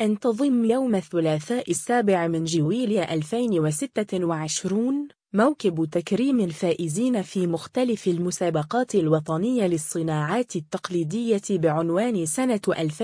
انتظم يوم الثلاثاء 7 جويلية 2026 موكب تكريم الفائزين في مختلف المسابقات الوطنية للصناعات التقليدية بعنوان سنة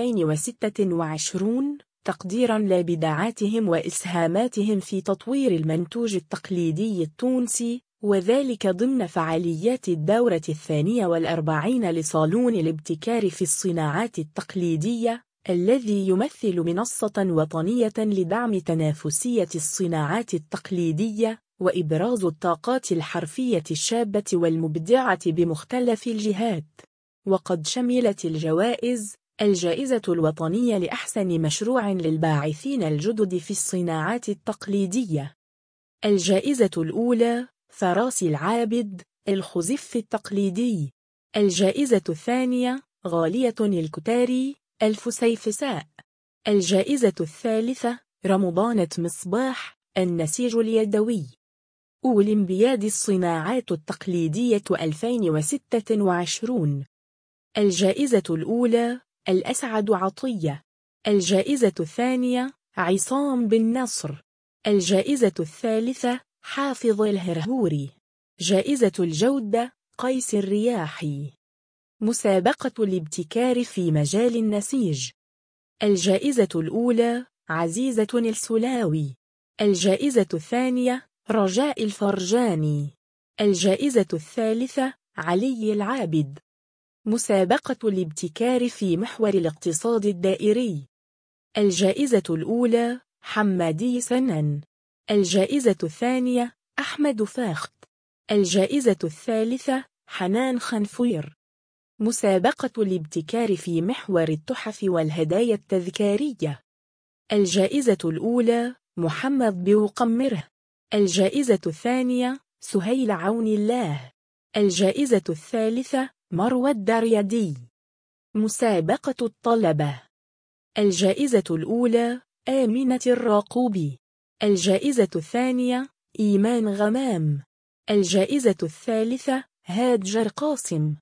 2026 تقديراً لابداعاتهم وإسهاماتهم في تطوير المنتوج التقليدي التونسي، وذلك ضمن فعاليات الدورة 42 لصالون الابتكار في الصناعات التقليدية، الذي يمثل منصة وطنية لدعم تنافسية الصناعات التقليدية وإبراز الطاقات الحرفية الشابة والمبدعة بمختلف الجهات. وقد شملت الجوائز الجائزة الوطنية لأحسن مشروع للباعثين الجدد في الصناعات التقليدية. الجائزة الأولى فراس العابد الخزف التقليدي. الجائزة الثانية غالية الكتاري الفسيفساء. الجائزة الثالثة رمضانة مصباح النسيج اليدوي. أولمبياد الصناعات التقليدية 2026. الجائزة الأولى الأسعد عطية. الجائزة الثانية عصام بن نصر. الجائزة الثالثة حافظ الهرهوري. جائزة الجودة قيس الرياحي. مسابقة الابتكار في مجال النسيج. الجائزة الأولى عزيزة السلاوي. الجائزة الثانية رجاء الفرجاني. الجائزة الثالثة علي العابد. مسابقة الابتكار في محور الاقتصاد الدائري. الجائزة الأولى حمادي سنن. الجائزة الثانية أحمد فاخت. الجائزة الثالثة حنان خنفوير. مسابقة الابتكار في محور التحف والهدايا التذكارية. الجائزة الأولى محمد بوقمره. الجائزة الثانية سهيل عون الله. الجائزة الثالثة مروى الدريدي. مسابقة الطلبة. الجائزة الأولى آمنة الراقوبي. الجائزة الثانية إيمان غمام. الجائزة الثالثة هاجر قاسم.